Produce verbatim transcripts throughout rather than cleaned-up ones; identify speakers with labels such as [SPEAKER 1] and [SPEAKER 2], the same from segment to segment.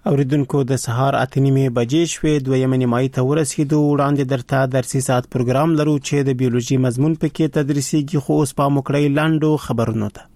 [SPEAKER 1] اوریدونکو د سهار اته نیمې بجې شوې دویمه نیمایي ته ورسېدو. وړاندې درته درسي ساعت پروګرام لرو چې د بیولوژي مضمون پکې تدریسیږي، خو اوس په مکړی لاندو خبرونو ته.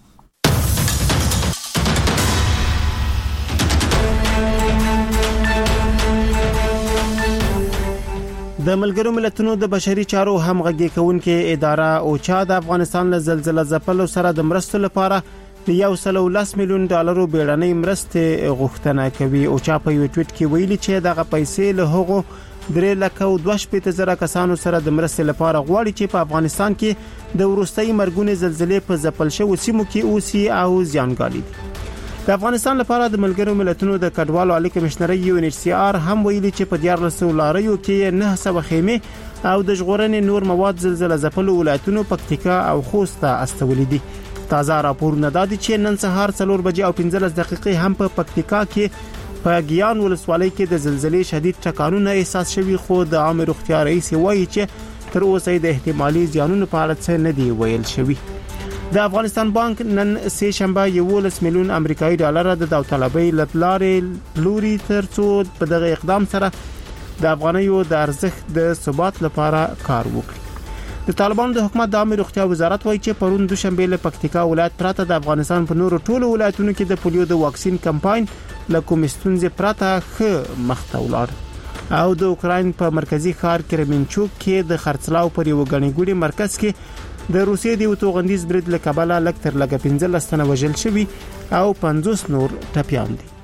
[SPEAKER 1] د ملګرو ملتونو د بشري چارو همغږي کوونکې اداره اوچا د افغانستان له زلزلې ځپلو سره د مرستو لپاره یو سل او لس میلیون ډالرو بیړنۍ مرستې غوښتنه کوي. اوچا په یو ټویټ کې ویلي چې دغه پیسې له هغو درې لک او دوه شپېته زره کسانو سره د مرستې لپاره غواړي چې په افغانستان کې د وروستۍ مرګونې زلزلې په ځپل شوو سیمو کې اوسي او زیانګالي دي. د افغانستان لپاره د ملګرو ملتونو د کډوالو عالی کمشنري یو ان ایچ سی آر هم ویلي چې په دیار لسو لاریو کې نه سوه خیمه او د ژغورنې نور مواد زلزلې ځپلو ولایتونو پکتیکا او خوست ته استولې دي. تازه راپورونه دادي چې نن سهار څلور بجې او پنځلس دقیقې هم په پکتیکا کې په ګیان ولسوالۍ کې د زلزلې شدید ټکانونه احساس شوي، خو د عام روغتیا رئیس وایي چې تر اوسه د احتمالي زیانونو په اړه څه نه دی ویل شوی. د افغانستان بانک نن سه شنبه یولس میلیون امریکایي ډالر د داوطلبۍ لپاره لوري ترڅو په دغه اقدام سره د افغانیو د ارزښت د ثبات لپاره کار وکړي. د طالبانو د حکومت د عامه روغتیا وزارت وایي چې پرون دوشنبه له پکتیکا ولایت پراته د افغانستان په نورو ټولو ولایتونو کې د پولیو د واکسین کمپاین له کومې ستونزې پراته ښه مخته ولاړ او د اوکراین په مرکزی ښار کرمنچوک کې د خرڅلاو پر یو غني ګوډي مرکز کې د روسیې د توغندیز برید له کبله لک تر لګ پنځلس تنه وژل شوي او پنځوس نور ټپیان دي.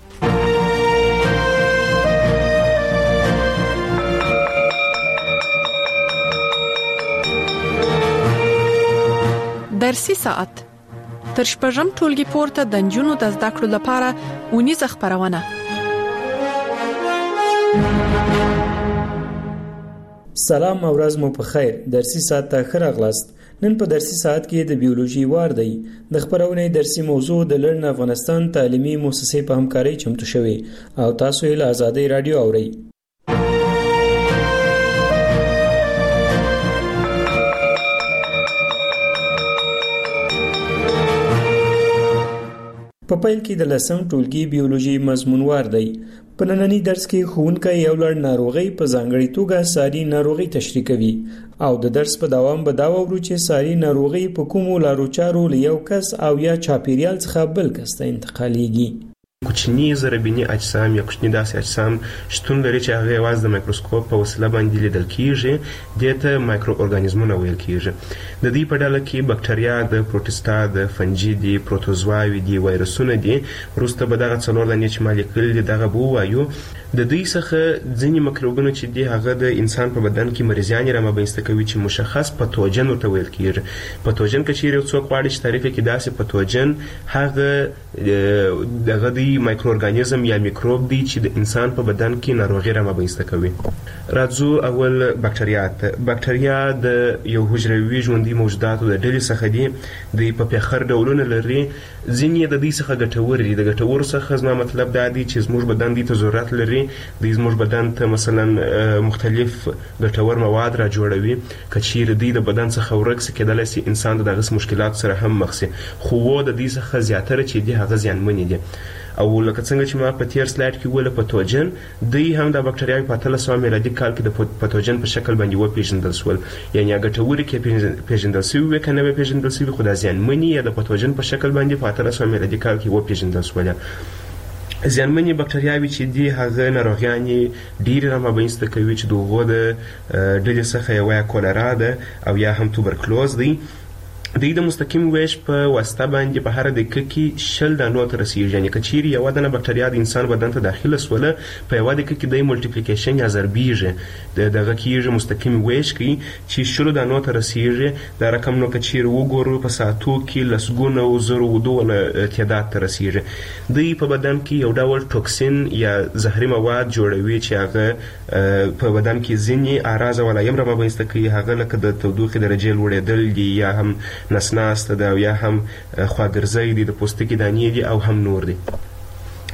[SPEAKER 2] درسي ساعت تر شپږم ټولګي پورته د نجونو د زده کړو لپاره اونیزه خبرونه.
[SPEAKER 3] سلام او ورځ مو په خیر. درسي ساعت ته ښه راغلاست. نن په درسي ساعت کې د بیولوژي وار دی. د خبرونې درسي موضوع د لرن افغانستان تعلیمي مؤسسې په همکارۍ چمتو شوی او تاسو یې له آزادۍ رادیو اورئ. په پیل کې د لسم ټولګي بیولوژي مضمونوار دی. په نننی درس کې ښوونکی یو لړ ناروغي په ځانګړي توګه ساري ناروغي تشریح کوي او د درس په دوام به دا وورو چې ساري ناروغي په کومو لارو چارو له یو کس او یا چاپیریال څخه بل کس ته انتقالېږي.
[SPEAKER 4] کوچني ضربیني اجسام یا کوچني داسې اجسام شتون لري چې هغه یوازې د مایکروسکوپ په وسیله باندې لیدل کیږي، دته مایکرو ارګانیزمونه ویل کیږي. د دې په ډله کې بکټریا، د پروټستا، د فنجي دي، پروتوزواوي دي، وایرسونه دي. وروسته به دغه څلور لنې چې مالیکول دي دغه به وایو. د دوی څخه ځینې مکروبونه چې دي هغه د انسان په بدن کې مریضیان رامنځته کوي چې مشخص پاتوجن ورته ویل کیږي. پاتوجن که چیرې یو څوک غواړي چې تعریف کړي داسې پاتوجن هغه دغه دی مایکرو ارګانیزم یا میکروب دی چې د انسان په بدن کې ناروغي رامنځته کوي. راځو اول بکټریا ته. بکټریا د یو حجروي ژوندي موجوداتو د ډلې څخه دي. د په پیخر ډولونه لري. ځینې د دې څخه ګټور دي. د ګټور څخه زما مطلب دا دی چې زموږ بدن دې ته ضرورت لري. د زموږ بدن ته مثلا مختلف ګټور مواد را جوړوي. کچیر دی د بدن څخه ورکس کېدل سي انسان دغه مشکلات سره هم مخ سي، خو د دې څخه زیاتره چې دی هغه زیانمن دي. او لکه څنګه چې ما په تیر سلاید کې ویل پاتوجن دی هم د بکټریاوي په اتلس سوه میلادي کال کې د پاتوجن په شکل باندې وپېژندل شول. یعنی هغه ګټوري کې پیژندل شوي که نه پیژندل شوي، خو د زیانمنې یا د پاتوجن په شکل باندې په اتلس سوه میلادي کال کې وپېژندل شول. زیانمنې بکټریاوي چې دي هغه ناروغیانې ډېرې رامنځته کوي چې د هغو د ډلې څخه یوه یا کولرا ده او یا هم توبرکلوز دی. دوی د مستقیم ویش په واسطه باندې په هر دقیقه کې شل دانو ته رسیږي. یعنې که چیرې یوه دانه بکټریا د انسان بدن ته داخله سوله په یوه دقیقه کې دی ملټیپلیکیشن یا ضربیږي، د دغه کېږي مستقیم ویش کوي چې شلو دانو ته رسیږي. دا رقم نو که چیرې وګورو په ساعتو کې لسګونه او زرو ودونه تعداد ته رسیږي. دوی په بدن کې یو ډول ټوکسین یا زهري مواد جوړوي چې هغه په بدن کې ځینې اعراض او علایم رامنځته کوي، هغه لکه د تودوخې درجې لوړېدل دي یا هم نسناسته ده او یا هم خواګرځی دي، د پوستکي دانې دي او هم نور دي.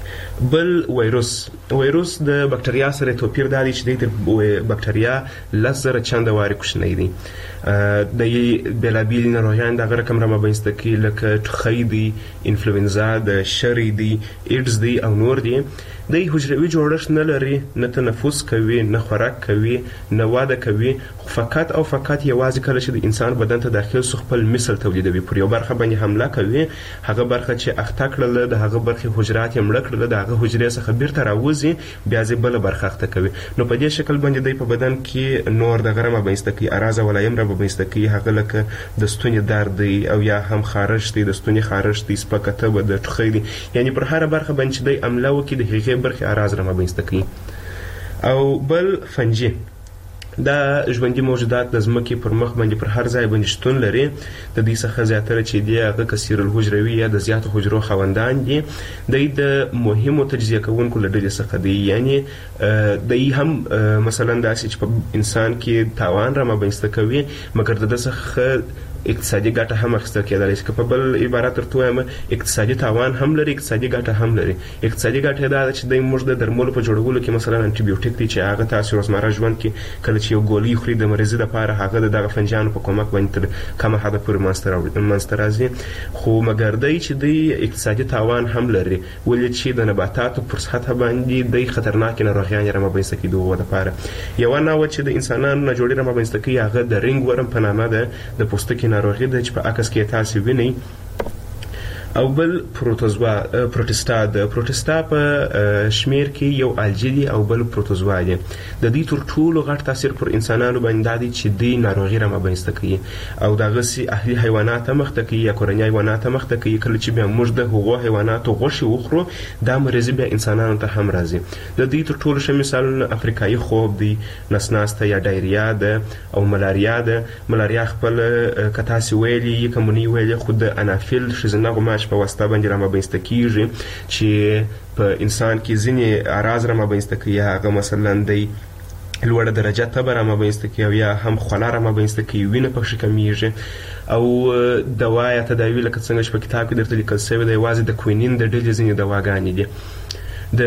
[SPEAKER 4] بل وایروس وایروس د بکټریا سره توپیر دی چې د بکټریا لس زره چنده واري کوچنی دی د بېلابېلې ناروغیانې دغه رقم رامنځته کوي لکه ټوخی دی، انفلوئنزا د شری دی، ایډز دی او نور دی. دی حجروي جوړښت نه لري، نه تنفس کوي، نه خوراک کوي، نه واده کوي، خو فقط او فقط یوازې کله چې د انسان بدن ته داخل سو خپل مثل تولیدوي، پر یو برخه باندې حمله کوي، هغه برخه چې اخته کړله د هغه برخې حجرات یې مړه کړله د هغه حجرې څخه بیرته راوځي، بیا ځې بله برخه اخته کوي. نو په دې شکل باندې دی په بدن کې نور دغه رامنځته کوي، اراز ولایم رامنځته کوي، هغه لکه د ستوني درد دی او یا هم خارش دی، د ستوني خارش دی، سپکه تبه د ټوخی دی، یعنی پر هره برخه باندې چې دی حمله وکړي د هغې برخې اراز رامنځته کوي. او بل فنجي دا ژوندي موجودات د ځمکې پر مخ باندې پر هر ځای باندې شتون لري. د دې څخه زیاتره چې دی هغه کثیر الحجروي یا د زیاتو حجرو خاوندان دي. دی د مهمو تجزیه کوونکو له ډلې څخه دی، یعنی دی هم مثلا داسې چې په انسان کې تاوان رامنځته کوي، مګر د ده څخه اقتصادي ګټه هم اخیستل کېدلی شي. که په بل عبارت درته ووایم اقتصادي تاوان هم لري، اقتصادي ګټه هم لري. اقتصادي ګټه دا ده چې دی موږ د درملو په جوړولو کې مثلا انټي بیوټیک دی چې هغه تاسو روزمره ژوند کې کله چې یو ګولۍ خوري د مریضۍ دپاره هغه د دغه فنجانو په کومک باندې تر کمه حده پورې منځته راځي. خو مګر دی چې دی اقتصادي تاوان هم لري، ولې چې د نباتاتو پر سطحه باندې دی خطرناکې ناروغیانې رامنځته کوي د هغو دپاره. یوه نوعه چې د انسانانو نه جوړې رامنځته کوي هغه د رینګ ورم په نامه ده، د پوستکي ناروغي ده چې په عکس کې تاسو وینئ. او بل پروتوزوا پروټستا د پروټستا په شمیر کې یو الجی دی او بل پروتوزوا دی. د دې تر ټولو غټ تاثیر پر انسانانو باندې دی چې دی ناروغي رامنځته کوي او دغه سي اهلي حیوانات مخته کوي یا کورنۍ حیوانات مخته کوي. کله چې بیا موږ د هغو حیواناتو غوښې وخورو دا مریضي بیا انسانانو ته هم راځي. د دې تر ټولو ښه مثالونه افریقایي خوب دی، نسناسته یا ډایریا ده او ملاریا ده. ملاریا خپل که تاسې ویلي یې که مو نه ویلي خو د انافیل ښځینه غوماش په واسطه باندې رامنځته کیږي چې په انسان کې ځینې اعراض رامنځته کوي. هغه مثلا دی لوړه درجه تبه رامنځته کوي او یا هم خوله رامنځته کوي، وینه پکښې کمیږي. او دوا یا تداوي لکه څنګه چې په کتاب کې درته لیکل شوی دی یوازې د کوینین د ډلې ځینې دواګانې دي. د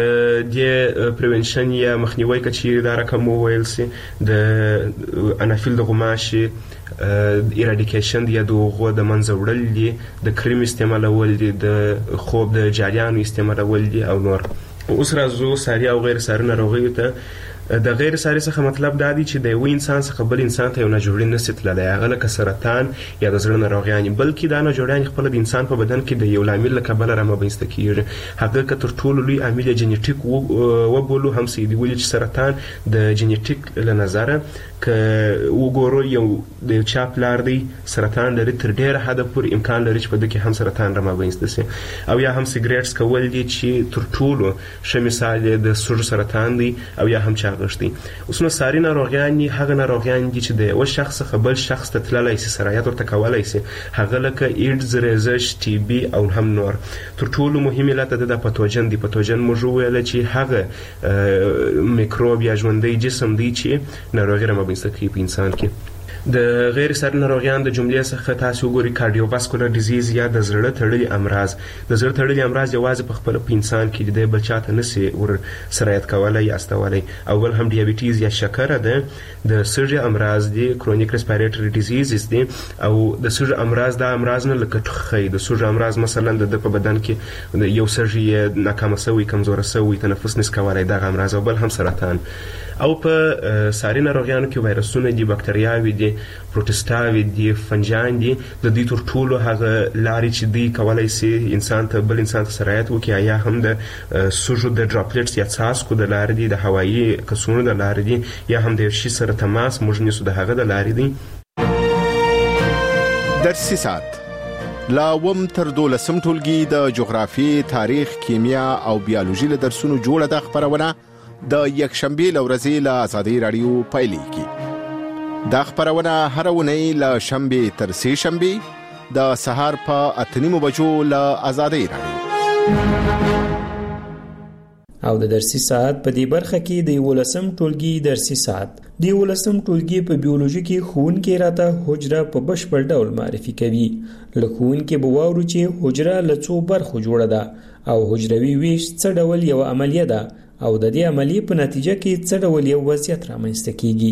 [SPEAKER 4] دې پریونشن یا مخنیوی که چیرې دا رقم وویل سي، د انافیل د غوماشي ایراډیکیشن دی یا د هغو د منځه وړل دي، د کریم استعمالول دي، د خوب د جاریانو استعمالول دي او نور. اوس راځو ساري او غیر ساري ناروغیو ته. د غیر ساري څخه مطلب دا دی چې د یو انسان څخه بل انسان ته یو ناجوړي نسي تللی، هغه لکه سرطان یا د زړه ناروغیانې، بلکې دا ناجوړیانې خپله د انسان په بدن کې د یو لامل له کبله رامنځته کېږي. هغه که تر ټولو لوی عامل یې جینیټیک وبولو هم څه دي، ولې چې سرطان د جینیټیک له نظره که وګورو یو د یو چا پلار دی سرطان لري، تر ډېره حده پورې امکان لري چې په ده کې هم سرطان رامنځته سي. او یا هم سګریټ څکول دي چې تر ټولو ښه مثال یې د سږو سرطان دی او یا هم غشتي. اوس نو ساري ناروغیانې هغه ناروغیان دي چې د یو شخص څخه بل شخص ته تللی سي، سرایت ورته کولی سي، هغه لکه ایډز، ریزش، ټي بي او هم نور. تر ټولو مهم علت د د پاتوجن دی. پاتوجن موږ وویله چې هغه میکروب یا ژوندی جسم دی چې ناروغي رامنځته کوي په انسان کې. د غیر ساري ناروغیان د جملې څخه تاسو وګورئ کارډیوواسکولر ډیزیز یا د زړه تړلي امراض. د زړه تړلي امراض یوازې په خپله په انسان کې د بل چا ته نسي ور سرایت کولی یا استولی. او بل هم ډیابیټیز یا شکره ده. د سږي امراض دي، کرونیک ریسپیریټري ډیزیزز دي. او د سږي امراض دا امراض نه لکه ټوخی، د سږي امراض مثلا د ده په بدن کې یو سږي یې ناکامه سوی، کمزوره سوی، تنفس نس کولی، دغه امراض. او بل هم سرطان. او په ساري ناروغیانو کې وایرسونه دي، بکټریاوې دي، پروټسټاوې دي، فنجان دي. د دې تر ټولو هغه لارې چې دوی کولی سي انسان ته بل انسان ته سرایت وکړي یا هم د سږو د ډراپلیټس یا څاڅکو د لارې دي، د هوایي کڅوړو د لارې دي، یا هم د یو شي سره تماس موږ نیسو د هغه د لارې دي.
[SPEAKER 5] درسي ساعت لا اووم تر دولسم ټولګي د جغرافیې، تاریخ، کیمیا او بیولوژي له درسونو جوړه ده خپرونه د یکشنبې له ورځې له ازادۍ راډیو پیلېږي. دا خپرونه هره اونۍ له شنبې تر سې شنبې د سهار په اته نیمو بجو له ازادۍ راډیو.
[SPEAKER 3] او د درسي ساعت په دې برخه کې د یولسم ټولګي درسي ساعت د یولسم ټولګي په بیولوژي کې ښوونکی راته حجره په بشپړ ډول معرفي کوي. له ښوونکي به واورو چې حجره له څو برخو جوړه ده او حجروي ویش څه ډول یو عملیه ده او د دې عملیې په نتیجه کې څه ډول یو وضعیت رامنځته کیږي.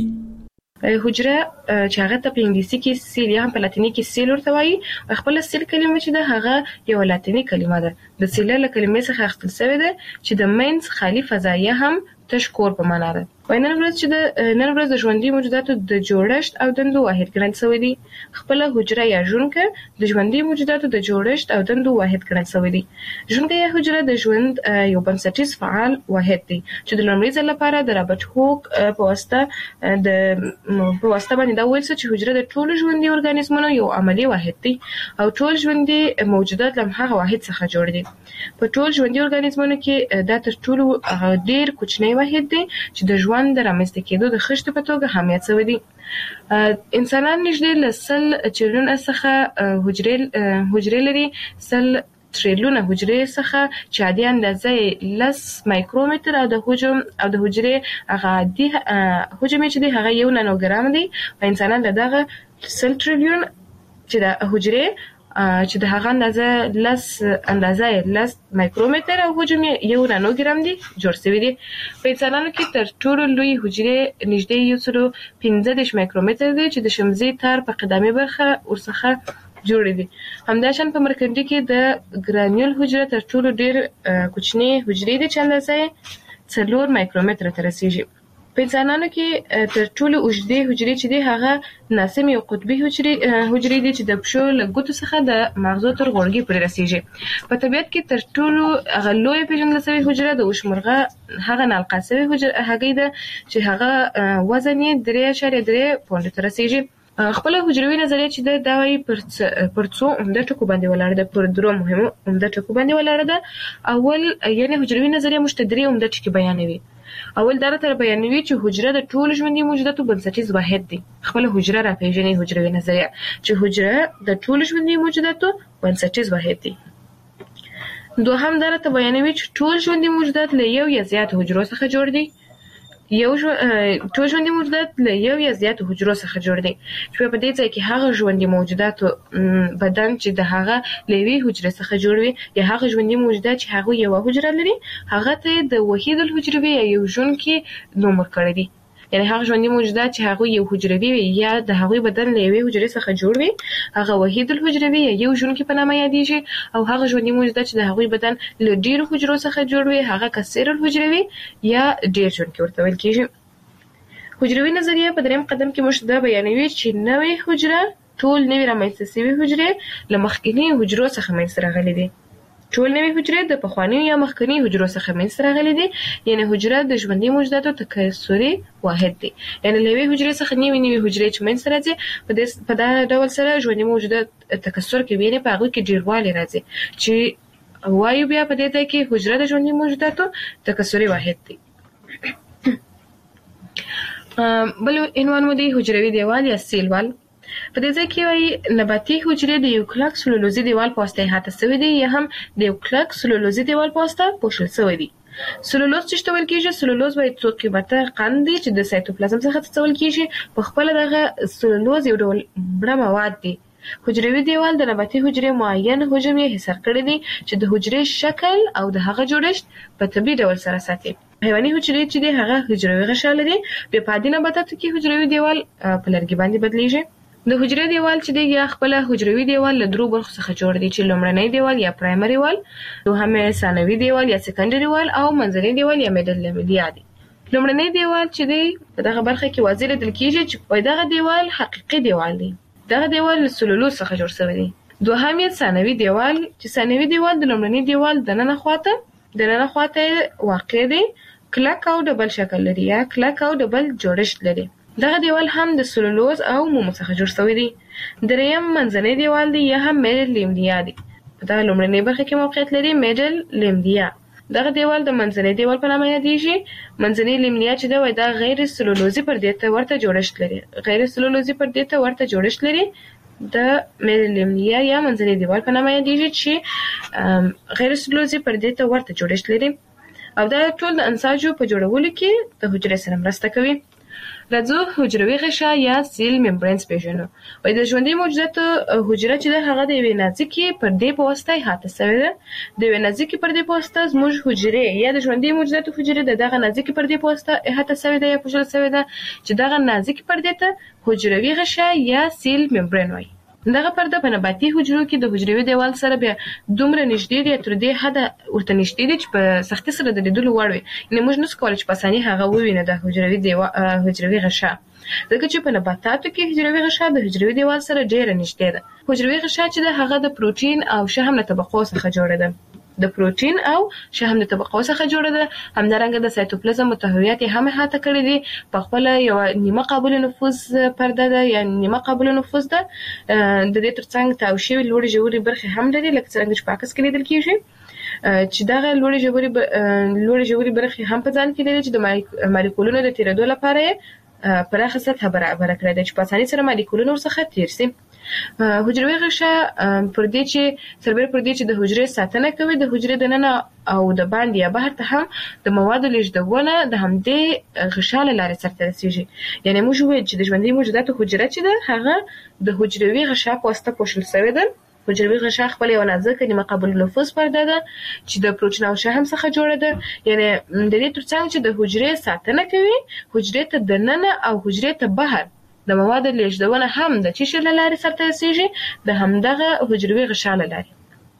[SPEAKER 6] حجره چې هغه ته په انګلیسي کې سیل یا په لاتیني کې سیل ورته وایي. خپل سیل کلمه چې ده هغه یو لاتینی کلمه ده. د سیل له کلمې څخه اخیستل شوې ده چې د مینس خالی فضایه هم تشکور په معنا ده. نن ورځ چې د نن ورځ د ژوندي موجوداتو د جوړښت او دندو واحد ګڼل شوی دی. خپل حجره یا ژوندکه د ژوندي موجوداتو د جوړښت او دندو واحد ګڼل شوی دی. ژوندکه یا حجره د ژوند یو بنسټیز فعال واحد دی چې د لومړي ځل لپاره د رابرټ هوک په واسطه د په واسطه باندې دا ویل چې حجره د ټولو ژوندي ارګانیزمونو یو عملی واحد دی او ټول ژوندي موجودات له هغه واحد څخه جوړ دي. په ټول ژوندي ارګانیزمونو کې دا تر ټولو ډیر کوچنی واحد دی چې د ژوند د رامنځته کېدو د خښتې په توګه اهمیت شوی دی. انسانان نږدې له سل چریلیونه څخه حجرې حجرې لري. سل تریلیونه حجرې څخه چې عادي اندازه یې لس مایکرومتر او د حجم او د حجرې هغه عادي حجم چې دی هغه یو نانوګرام دی. او انسانان له دغه سل تریلیون چې د حجرې چې د هغه اندازه لس اندازه لس مایکرومتر او حجم یو نانوګرام دی جوړ شوی دی. په انسانانو کې تر ټولو لوی حجرې نږدې یو سل پنځه دېرش مایکرومتر دی چې د شمزي تار په قدامي برخه ورڅخه جوړ دي. همداشان په مرکندي کې د ګرانیول حجره تر ټولو ډیر کوچنی حجرې دي چې اندازه څلور مایکرومتر ته رسیږي. په انسانانو کې تر ټولو اوږدې حجرې چې دي هغه ناسم یو قطبي حجرې حجرې دي چې د پښو له ګوتو څخه د مغزو تر غوړګي پورې رسیږي. په طبیعت کې تر ټولو هغه لوی پیژندل شوی حجره د وشمرغه هغه نالقا شوی حجره هغه ده چې هغه وزن یې درې اعشاریه درې پونډ ته رسیږي. خپل حجروي نظریه چې دا وايي پر پر څو عمده ټکو باندې ولاړ ده. پر درو مهمو عمده ټکو باندې ولاړ ده. اول یعنی حجروي نظریه موږ ته درې عمده ټکي بیانوي. اول دا تر بیانوي چې حجره د ټولو ژوندي موجوداتو بنسټیز واحد دی. خپل حجره را پیژني حجروي نظریه چې حجره د ټولو ژوندي موجوداتو بنسټیز واحد دی. دوهم دا تر بیانوي چې ټول ژوندي موجودات له یو یا زیات حجرو څخه جوړ دي. یو ټول ژوندي موجودات له یو یا زیات حجرو څخه جوړ دي چې په دې ځای کې هغه ژوندي موجوداتو بدن چې د هغه له یوې حجرې څخه جوړ وي یا هغه ژوندي موجودات چې هغه یو حجره لري هغه ته د وحید الحجروي یا یو ژوندی نوم ورکړی دی. یعنی هغه ژوندي موجودات چې هغه یو حجروي وي یا د هغه بدن له یوې حجرې څخه جوړ وي هغه وحید الحجروي یا یو ژوندی په نامه یادېږي. او هغه ژوندي موجودات چې د هغه بدن له ډیرو حجرو څخه جوړ وي هغه کثیر الحجروي یا ډیر ژوندی ورته ویل کېږي. حجروي نظریه په دریم قدم کې موږ دا بیانوي چې نوې حجره ټول نوې رامنځته شوې حجرې له مخکینی حجرو څخه منځته راغلي دي. ټول نوې حجرې د پخوانیو یا مخکینی حجرو څخه منځته راغلي دي. یعنی حجره د ژوندي موجوداتو تکثري واحد دی. یعنی له یوې حجرې څخه نوې نوې حجرې چې منځته راځي په دا ډول سره ژوندي موجودات تکثر کوي. یعنی په هغه کې ډیروالی راځي چې وایو بیا په دې ځای کې حجره د ژوندي موجوداتو تکثري واحد دی. بل عنوان مو دی حجروي دیوال یا سیل وال. په دې ځای کې وایي نباتي حجرې د یو کلک سلولوزي دیوال په واسطه احاطه شوي دي یا هم د یو کلک سلولوزي دیوال په واسطه پوښل شوي دي. سلولوز چې ویل کېږي سلولوز وایي څو قیمته قند دي چې د سایتوپلازم څخه څول کېږي. په خپل دغه سلولوز یو ډول مړه مواد دي. حجروي دیوال د نباتي حجرې معین حجم یې حصار کړی دی چې د حجرې شکل او د هغه جوړښت په طبیعي ډول سره ساتي. حیواني حجرې چې دی هغه حجروي غشا لري. بیا په عادي نباتاتو کې حجروي دیوال په لرګي باندې بدلیږي. د حجرې دیوال چې دی یا خپل حجروي دیوال له درو برخو څخه جوړ دی چې لومړنی دیوال یا پرایمري وال، دوهم ثانوي دیوال یا سکندري وال او منځنی دیوال یا میډل لیملیا دی. لومړنی دیوال چې دی په دغه برخه کې واضح لیدل کېږي چې په دغه دیوال حقيقي دیوال دی. دغه دیوال له سلولوز څخه جوړ شوی دی. دوهم یې ثانوي دیوال چې ثانوي دیوال د لومړني دیوال د ننه خواته د ننه خواته واقع دی، کلک او ډبل شکل لري یا کلک او ډبل جوړښت لري. دغه دیوال هم د سلولوز او مومو څخه جوړ شوی دی. دریم منځنی دیوال دی یا هم میډل لیملیا دی. په دغه لومړنۍ برخه کې موقعیت لري میډل لیملیا. دغه دیوال د منځنی دیوال په نامه یادېږي. منځنی لیملیا چې دا وای دا غیر سلولوزي پردې ته ورته جوړښت لري. غیر سلولوزي پردې ته ورته جوړښت لري. د میډل لیملیا یا منځنی دیوال په نامه یادېږي چې غیر سلولوزي پردې ته ورته جوړښت لري. او دا ټول د انساجو په جوړولو کې د حجرې سره مرسته کوي. راځو حجروي غشا یا سیل ممبرینز پیژنو. وای د ژوندۍ موجوداتو حجره چې د هغه د یوې نازکې پردې په واسطه احاطه شوې ده. د یوې نازکې پردې په واسطه زموږ حجرې یا د ژوندۍ موجوداتو حجرې د دغه نازکې پردې په واسطه احاطه شوې ده یا پوښل شوې ده چې دغه نازکې پردې ته حجروي غشا یا سیل ممبرین وای. دغه پرده په نباتي حجرو کې د حجروي دیوال سره بیا دومره نږدې دی تر دې حده ورته نږدې دی چې په سختي سره د لیدلو وړ وي. یعنې موږ نشو کولی چې په اساني هغه ووینو د حجروي دیوال حجروي غشا، ځکه چې په نباتاتو کې حجروي غشا د حجروي دیوال سره ډېره نږدې ده. حجروي غشا چې د هغه د پروټین او شحم له طبقو څخه جوړه ده. د پروټین او شحم د طبقو څخه جوړه ده. همدارنګه د سایتوپلازم محتویات یې هم احاطه کړي دي. په خپل یو نیمه قابل نفوذ پرده ده یا نیمه قابل نفوذ ده. د دې ترڅنګ تاو شوي لوړې ژورې برخې هم لري لکه څرنګه چې په عکس کې لیدل کېږي چې دغه لوړې ژورې لوړې ژورې برخې هم په ځان کې لري چې د مالیکولونو د تیرېدو لپاره یې پراخه سطحه برابره کړې ده چې په اسانۍ سره مالیکولونه ورڅخه تیر شي. حجروي غشا پر دې چې سربېره پر دې چې د حجرې ساتنه کوي، د حجرې دننه او د باندې یا بهر ته هم د موادو لیږدونه د همدې غشا له لارې سرته رسیږي. یعنې موږ وویل چې د ژوندۍ موجوداتو حجره چې ده هغه د حجروي غشا په واسطه پوښل شوې ده. حجروي غشا خپل یو نازکه نیمه قابل نفوذ پرده ده چې د پروټین او شحم څخه جوړه ده. یعنې د دې ترڅنګ چې د حجرې ساتنه کوي، حجرې ته دننه او حجرې ته بهر د موادو لیږدونه هم د چی شي له لارې سرته رسیږي، د همدغه حجروي غشا له لارې.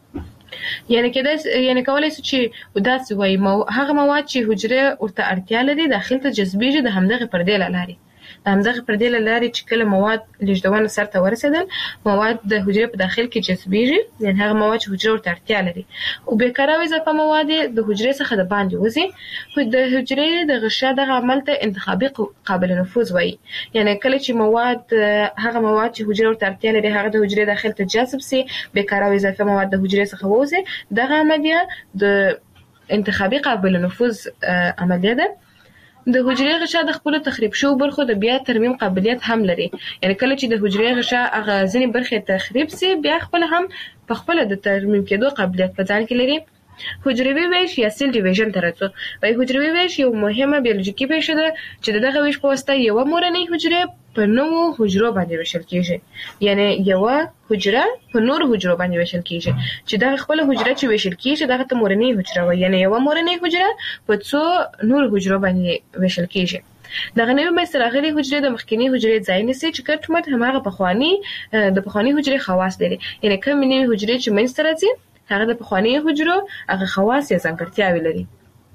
[SPEAKER 6] یعنې کېدای یعنې کولی شو چې داسې وایي هغه مواد چې حجرې ورته اړتیا لري داخل ته جذبېږي د همدغې پردې له لارې. د همدغې پردې له لارې چې کله مواد لیږدونه سرته ورسېدل، مواد د حجرې په داخل کې جذبېږي، یعنې هغه مواد چې حجرې ورته اړتیا لري. او بېکاره او اضافه مواد د حجرې څخه د باندې وځي. د حجرې د غشا دغه عمل ته انتخابي قابل نفوذ وایي. یعنې کله چې مواد هغه مواد چې حجرې ورته اړتیا لري هغه د حجرې داخل ته جذب سي، بېکاره او اضافه مواد د حجرې څخه ووځي، دغه عملیه د انتخابي قابل نفوذ عملیه ده. د حجرې غشا د خپل تخریب شو برخو د بیا ترمیم قابلیت هم لري. یعنې کله چې د حجرې غشا هغه ځینې برخې تخریب سي، بیا خپل هم په خپل د ترمیم کېدو قابلیت په ځان کې لري. حجروي ویش یا سیل ډیویژن ته راځو. وایي حجروي ویش یو مهمه بیولوژیکي پیښه ده چې د دغه ویش په واسطه یوه مورنۍ حجرې په نوو حجرو باندې ویشل کېږي. یعنې یوه حجره په نورو حجرو باندې ویشل کېږي چې دغه خپله حجره چې ویشل کېږي دغه ته مورنۍ حجره وایي. یعنې یوه مورنۍ حجره په څو نورو حجرو باندې ویشل کېږي. دغه نوې منځته راغلې حجرې د مخکینۍ حجرې ځای نیسي چې ګډ مټ هماغه پخواني د پخواني حجرې خواص لري. یعنې کومې نوې حجرې چې منځته راځي هغه د پخواني حجرو هغه خواص یا ځانګړتیاوې لري.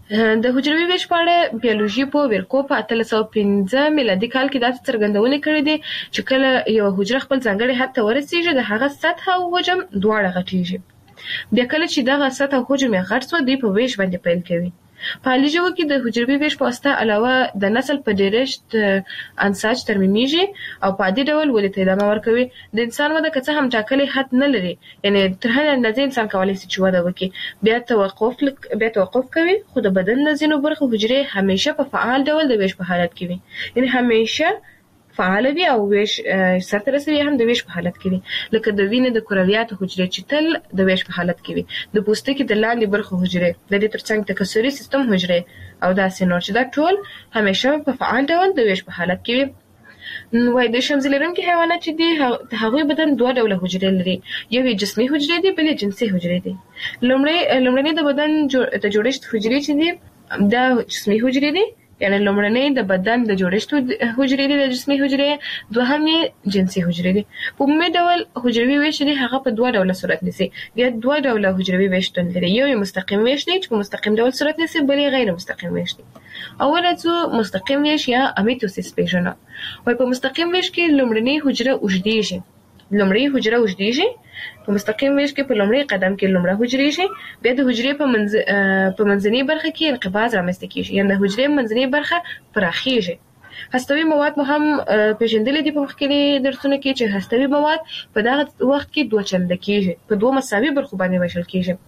[SPEAKER 6] د حجروي ویش په اړه بیولوژي په ویلکو په اتلس سوه پنځه میلادي کال کې داسې څرګندونې کړې دي چې کله یوه حجره خپل ځانګړي حد ته ورسېږي د هغه سطحه او حجم دواړه غټېږي. بیا کله چې دغه سطحه او حجم یې غټ سوه دوی په ویش باندې پیل کوي. په حالي ژوو کې د حجروي ویش په واسطه علاوه د نسل په ډېرښت انساج ترمیمیږي او په عادي ډول ودې ته ادامه ورکوي. د انسان وده که څه هم ټاکلی حد نه لري، یعنې تر هرې اندازې انسان کولی شي چې وده وکړي، بیا توقف بیا توقف کوي. خو د بدن د ځینو برخو حجرې همیشه په فعال ډول د ویش په حالت کې وي. یعنې همیشه فعاله وي او ویش سرته رسوي هم د ویش په حالت کې وي. لکه د وینې د کرویاتو حجرې چې تل د ویش په حالت کې وي، د پوستکي د لاندې برخو حجرې، د دې ترڅنګ تکثري سیستم حجرې او داسې نور چې دا ټول همیشه په فعال ډول د ویش په حالت کې وي. وایي د شمزي لرونکي حیوانات چې دي د هغوی بدن دوه ډوله حجرې لري، یو یې جسمي حجرې دي، بل یې جنسي حجرې دي. لومړنۍ د بدن د جوړښت حجرې چې دي دا جسمي حجرې دي، یعنی لومړنۍ د بدن د جوړښت حجرې دي د جسمي حجرې، دوهم یې جنسي حجرې دي. په عمومي ډول حجروي ویش دی هغه په دوه ډوله صورت نیسي. یا دوه ډوله حجروي ویش شتون لري، یو یې مستقیم ویش دی چې په مستقیم ډول صورت نیسي، بل یې غیر مستقیم ویش دی. اول څو مستقیم ویش یا امیتوسیس پیژنو. وایي په مستقیم ویش کې لومړنۍ حجره اوږدېږي، لومړۍ حجره اوږدېږي. په مستقیم ویش کې په لومړي قدم کې لومړه حجرې شي، بیا د حجرې په منځ په منځنۍ برخه کې انقباض رامنځته کېږي، یعنې د حجرې منځنۍ برخه پراخېږي. هستوي مواد مو هم پیژندلي دي په مخکیني درسونو کې چې هستوي مواد په دغه وخت کې دوه چنده کېږي، په دوه مساوي برخو باندې ویشل کېږي.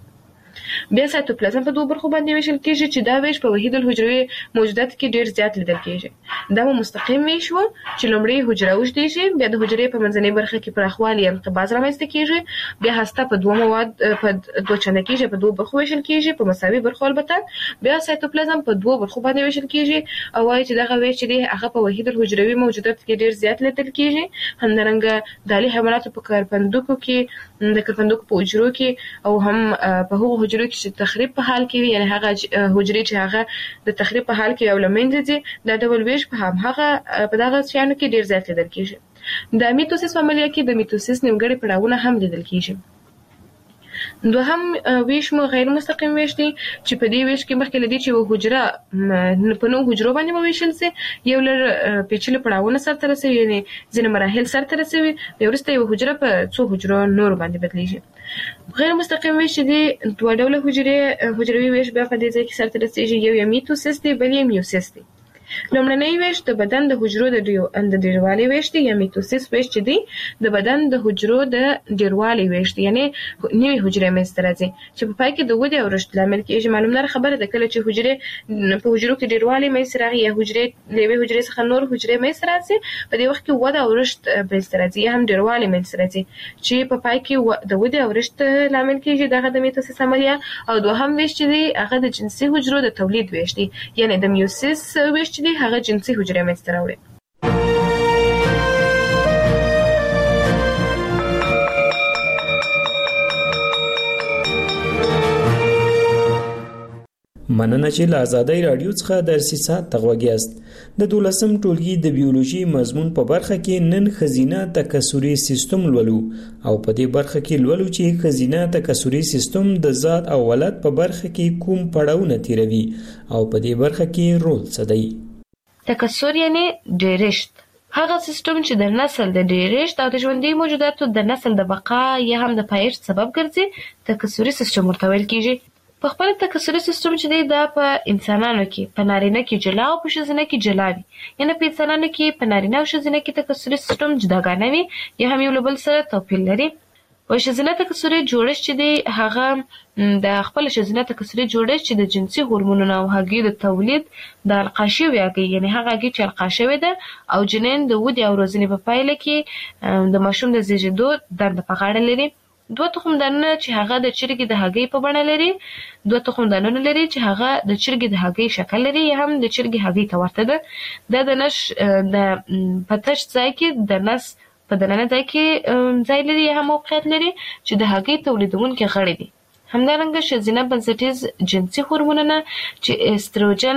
[SPEAKER 6] بیا سایتوپلازم په دوه برخو باندې ویشل کیږي چې دا ویش په وحید الحجروي موجودات کې ډیر زیات لیدل کیږي. دا مو مستقیم ویش وو چې لومړی حجره وشديږي، بیا د حجرې په منځنۍ برخه کې پراخوالی یا انقباض رامنځته کیږي، بیا هسته په دوه مواد په دوه چنده کیږي، په دوه برخو ویشل کیږي، په مساوي برخو البته. بیا سایتوپلازم په دوه برخو باندې ویشل کیږي او وايي چې دغه ویش دی هغه په وحید الحجروي موجودات کې ډیر زیات لیدل کیږي. همدارنګه دالي حیواناتو په کارپندوکو کې د کارپندوکو په حجرو کې او هم په هغو حجرو کې چې تخریب په حال کې وي، یعنی هغه حجرې چې هغه د تخریب په حال کې او لمنځه ځي، دا ډول ویش په هم هغه په دغه شیانو کې ډیر زیات لیدل کیږي. د میتوسیس په عملیه کې د میتوسیس نیمګړي پړاوونه هم لیدل کیږي. دوهم ویش مو غیر مستقیم ویش دی چې په دې ویش کې مخکې لدی چې و حجره په نو حجرو باندې مویشل سي، یو لر پیچلي پړاوونه سره رسوي، یعنی ځینې مراحل سره رسوي، بیا وروسته یو حجره په څو حجرو نور باندې بدلیږي. غیر مستقیم ویش دی دوه ډوله حجرې حجروي ویش بیا په دې ځای کې سره رسیږي، یو یې میتوسیس دی بل یې میوسیس دی. لومړنی ویش د بدن د حجرو د د ډیروالي ویش دی یا میتوسیس ویش چې دی د بدن د حجرو د ډیروالي ویش دی، یعنی نوې حجرې منځته راځي چې په پای کې د ودې او رشد لامل کېږي. معلومه خبره ده کله چې حجرې په حجرو کې ډیروالي منځته راغی یا حجرې له یوې حجرې څخه نور حجرې منځته راځي، په دې وخت کې وده او رشد منځته راځي یا هم ډیروالي منځته راځي چې په پای کې د ودې او رشد لامل کېږي. دغه د میتوسیس عملیه. او دوهم ویش چې دی هغه د جنسي حجرو د تولید ویش دی، یعنی د میوسیس ویش دی هغه جنسي حجرې منځته راوړي.
[SPEAKER 3] مننه چې له آزادۍ رادیو څخه درسي سات تغوږیاست. د دولسم ټولګي د بیولوژي مضمون په برخه کې نن خزینه تکثري سیستم لولو او په دې برخه کې لولو چې خزینه تکثري سیستم د ذات او ولادت په برخه کې کوم پړاوونه تیروي او په دې برخه کې رول څه دی.
[SPEAKER 7] تکثر یعنی ډیرشت، هغه سیستم چې د نسل د ډیرشت او د ژوندۍ موجوداتو د نسل د بقا یا هم د پایښت سبب ګرځي، تکثري سیستم ورته ویل کیږي. په خپل تکثري سیستم چې دی دا په انسانانو کې په نارینه کې جلا او په ښځینه کې جلا وي، یعنی په انسانانو کې په نارینه او ښځینه کې تکثري سیستم جداګانه وي یا هم یو له بل سره توپیر لري. او ښځینه تکثري جوړښت چې دی هغه د خپل ښځینه تکثري جوړښت چې د جنسي هورمونونو او هګۍ د تولید د القا شوې هګۍ، یعنی هغه هګۍ چې القا شوې ده او جنین د ودې او روزنې په پایله کې د ماشوم د زیږېدو دنده په غاړه لري. دوه تخم دانونه چې هغه د چرګې د هګۍ په بڼه لري، دوه تخم دانونه لري چې هغه د چرګې د هګۍ شکل لري یا هم د چرګې هګۍ ته ورته ده. دا د نش د پتش ځای کې د نس په دننه ځای کې ځای لري یا هم موقعیت لري چې د هګۍ تولیدونکي غړي دي. همدارنګه ښځینه بنسټیز جنسي هورمونونه چې استروجن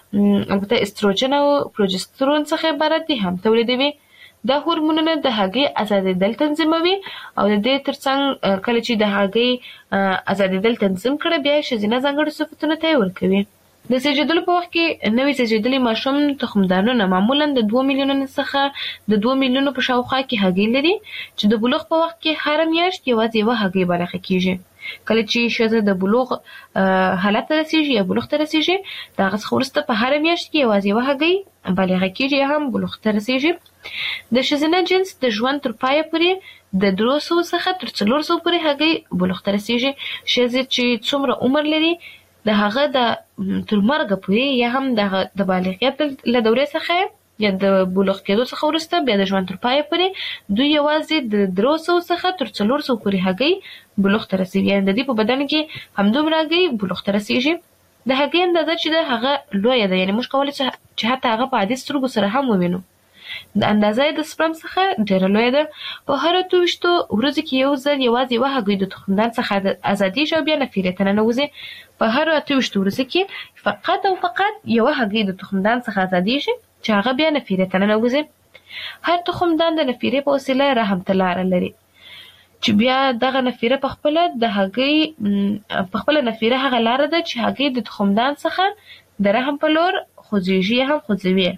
[SPEAKER 7] البته استروجن او پروجسترون څخه عبارت دي هم تولیدوي. دا هورمونونه د هګۍ ازادېدل تنظیموي او د دې ترڅنګ کله چې د هګۍ ازادېدل تنظیم کړي بیا ښځینه ځانګړي صفتونه ته ورکوي. د زیږیدلو په وخت کې نوې زیږیدلې ماشوم تخمدانونه معمولا د دوه میلیونو څخه د دوه میلیونو په شاوخوا کې هګۍ لري چې د بلوغ په وخت کې هر میاشت یوازې یوه هګۍ بالغه کیږي. کله چې ښځه د بلوغ حالت ته رسیږي یا بلوغ ته رسیږي د هغه څخه وروسته په هر میاشت کې یوازې یوه هګۍ بالغه کیږي یا هم بلوغ ته رسیږي. د ښځینه جنس د ژوند تر پایه پورې د درې سوه څخه تر څلور سوه پورې هګۍ بلوغ ته رسیږي. ښځې چې څومره عمر لري د هغه د تر مرګه پورې یا هم د بالغیت له دورې څخه یا د بلوغ کېدو څخه وروسته بیا د ژوند تر پایه پورې دوی یوازې د درې سوه څخه تر څلور سوه پورې هګۍ بلوغ ته رسیږي، یعنې د دې په بدن کې همدومره هګۍ بلوغ ته رسیږي. د هګۍ اندازه چې ده هغه لویه ده، یعنې موږ کولی شو چې حتی هغه په عادي سترګو سره هم ووینو. د اندازه یې د سپرم څخه ډېره لویه ده. په هر اته ویشتو ورځو کې یو ځل یوازې یوه هګۍ د تخمدان څخه ازادېږي او بیا نفیرې ته ننوځي. په هر اته ویشتو ورځو کې فقط او فقط یوه هګۍ د تخمدان څخه ازادېږي چې هغه بیا نفیرې ته ننوځي. هر تخمدان د نفیرې په وسیله رحم ته لاره لري چې بیا دغه نفیره په خپله د هګۍ په خپله نفیره هغه لاره ده چې هګۍ د تخمدان څخه د رحم په لور خوځېږي یا هم خوځوي.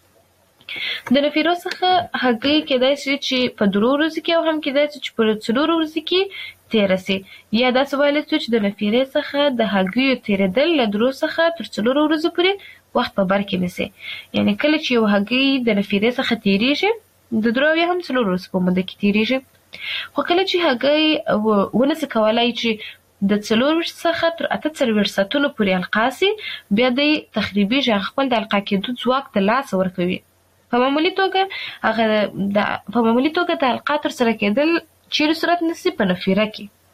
[SPEAKER 7] د نفیرو څخه هګۍ کېدای شي چې په درو ورځو کې او هم کېدای شي چې په څلورو ورځو کې تېره سي، یا داسې ویلی شو چې د نفیرې څخه د هګیو تېرېدل له درو څخه تر څلورو ورځو پورې وخت په بر کې نیسي. یعنې کله چې یو هګۍ د نفیرې څخه تېرېږي د درو یا هم څلورو ورځو په موده کې تېرېږي. خو کله چې هګۍ ونه سي کولی چې د څلور څخه تر اته څلور ساعتونو پورې القاسي بیا د تخریبي ژغ خپل د القا کېدو ځواک ته لاس ورکوي. په معمولی توګه هغه د په معمولی توګه د القا تر سره کېدل چیرې صورت نیسي په نفیره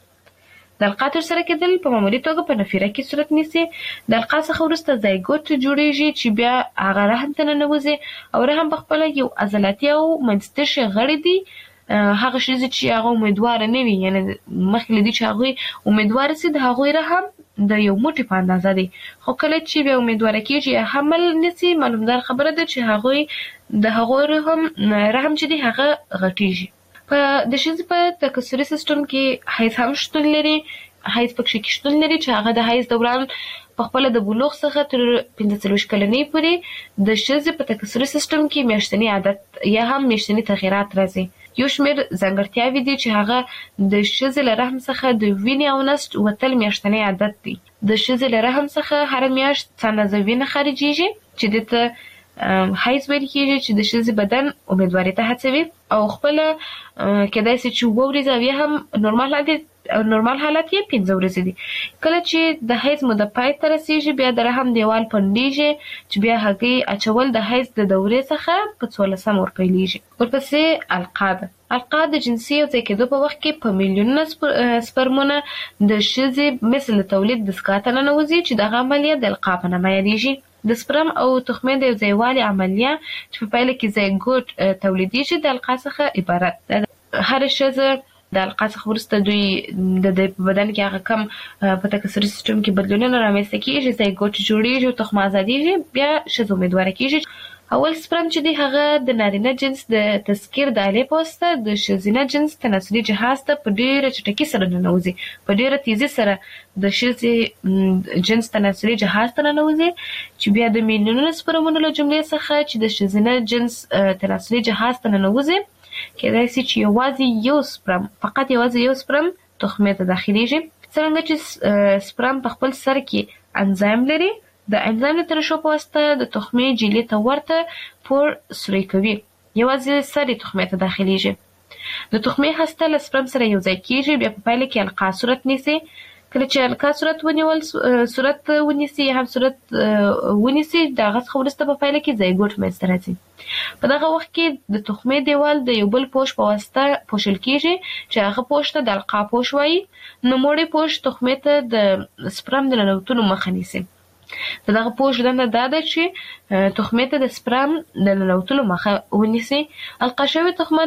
[SPEAKER 7] کې د القا تر سره کېدل په معمولی توګه په نفیره کې صورت نیسي. د القا څخه وروسته زایګوټ جوړیږي چې بیا هغه رحم ته ننوځي او رحم په خپله یو عضلاتي او منځتشي غړي دي. هغه ښځې چې هغه امیدواره نه وي یعنې مخکې له دې چې هغوی امیدواره سي د هغوی رحم د یو موټي په اندازه دی، خو کله چې بیا امیدواره کېږي یا حمل نیسي معلومدار خبره ده چې هغوی د هغوی رحم رحم چې دی هغه غټیږي. په د ښځې په تکثري سیستم کې حیض هم شتون لري. حیض پکې کې شتون لري چې هغه د حیض دوران په خپله د بلوغ څخه تر پنځه څلوېښت کلنۍ پورې د ښځې په تکثري سیستم کې میاشتني عادت یا هم میاشتني تغیرات راځي. یو شمېر ځانګړتیاوې دي چې هغه د ښځې له رحم څخه د وینې او نسج وتل میاشتنی عادت دی. د ښځې له رحم څخه هره میاشت څه اندازه وینه خارجېږي چې دې ته حیض ویل کېږي چې د ښځې بدن امیدواري ته هڅوي او خپله کېدای سي چې اووه ورځې او یا هم نورمال عادت نورمال حالت یې پنځه ورځې دي. کله چې د حیض موده پای ته رسېږي بیا د رحم دیوال پنډېږي چې بیا هګۍ اچول د حیض د دورې څخه په څوارلسم ورپیلېږي. ورپسې القا ده. القا د جنسي یو ځای کېدو په وخت کې په میلیونونه سپرمونه د ښځې مثل د تولید دستګاه ته ننوځي چې دغه عملیه د القا په نامه یادېږي. د سپرم او تخمې د یو ځایوالي عملیه چې په پایله کې زایګوټ تولیدېږي د القا څخه عبارت ده. هره ښځه د القا څخه وروسته دوی د دوی په بدن کې هغه کم په تکثري سیستم کې بدلونونه رامنځته کېږي، زایګوټ جوړېږي او تخمه ازادېږي، بیا ښځه امیدواره کېږي. اول سپرم چې دی هغه د نارینه جنس د تذکیر د آلې په واسطه د ښځینه جنس تناسلي جهاز ته په ډېره چټکۍ سره ننوځي، په ډېره تیزي سره د ښځې جنس تناسلي جهاز ته ننوځي چې بیا د میلیونونو سپرمونو له جملې څخه چې د ښځینه جنس تناسلي جهاز ته ننوځي کېدای سي چې یوازې یو سپرم فقط یوازې یو سپرم تخمې ته داخلېږي. څرنګه چې سپرم په خپل سر کې انزایم لري، د انزایم د ترشح په واسطه د تخمې جیلې ته ورته پور سوری کوي، یوازې سر یې تخمې ته داخلېږي. د تخمې هسته له سپرم سره یو ځای کېږي، بیا په پایله کې القا صورت نیسي. کله چې القا صورت ونیول صورت ونیسي یا هم صورت ونیسي د هغه څخه وروسته په پایله کې زایګوټ منځته راځي. په دغه وخت کې د تخمې دیوال د یو بل پوښ په واسطه پوښل کېږي چې هغه پوښ ته د القا پوښ وایي. نوموړی پوښ تخمې ته د سپرم د ننوتلو مخه نیسي. د دغه پوښ دنده دا ده چې تخمې ته د سپرم د ننوتلو مخه ونیسي. القا شوې تخمه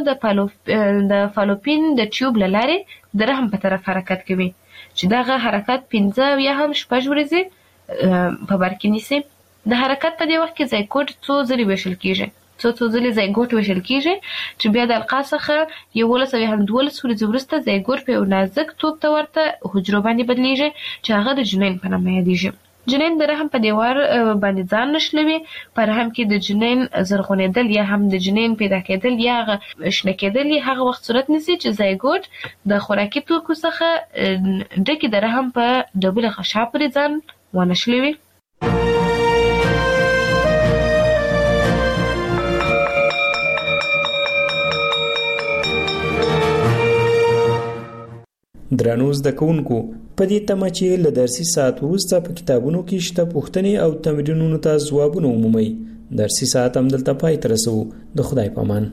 [SPEAKER 7] د د فالوپین د ټیوب له لارې د رحم په طرف حرکت کوي چې دغه حرکت پنځه یا هم شپږ ورځې په بر کې نیسي. د حرکت په دې وخت کې زایګوټ څو ځلې ویشل کېږي څو څو ځلې زایګوټ ویشل کېږي چې بیا د القا څخه یولس او یا هم دولس ورځې وروسته زایګوټ په یو نازک توپ ته ورته حجرو باندې بدلیږي چې هغه د جنین په نامه یادېږي. جنین د رحم په دیوار باندې ځان نښلوي. په رحم کې د جنین زرغونېدل یا هم د جنین پیدا کېدل یا شنه کېدل هغه وخت صورت نیسي چې زایګوټ د خوراکي توکو څخه ډکې د رحم په ډبله غشا پورې ځان ونښلوي.
[SPEAKER 3] درنو زده کوونکو، په دې تمه چې له درسي ساعت وروسته په کتابونو کې شته پوښتنې او تمرینونو ته ځوابونه ومومئ، درسي ساعت همدلته پای ته رسوو. د خدای په امان.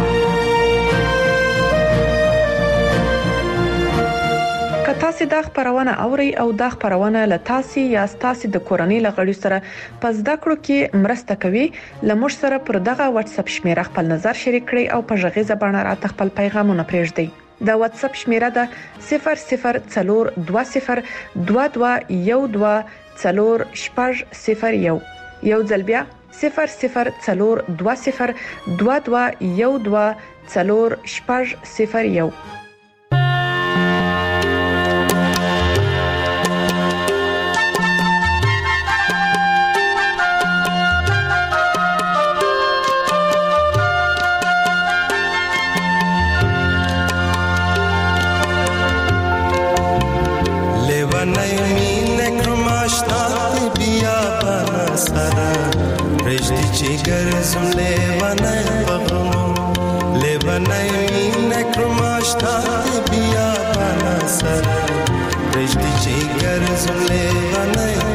[SPEAKER 2] که تاسو دا خبرونه اورئ او دا خبرونه له تاسو یا تاسو د کورنۍ لغړي سره په زده کړو کې مرسته کوي، لمر سره پر دغه واتس اپ شمیره خپل نظر شریک کړئ او په ژغې زبانه راته خپل پیغامونه پرېږدئ. دا واتس اپ شمیره ده صفر صفر څلور دوه صفر دوه دوه یو دوه څلور شپږ صفر یو. یو ځل بیا صفر صفر څلور دوه صفر دوه دوه یو دوه څلور شپږ صفر یو.
[SPEAKER 8] Zum levanay bagmo levanay nakrumashta biya bana sar rejdi ګرځم لیوانه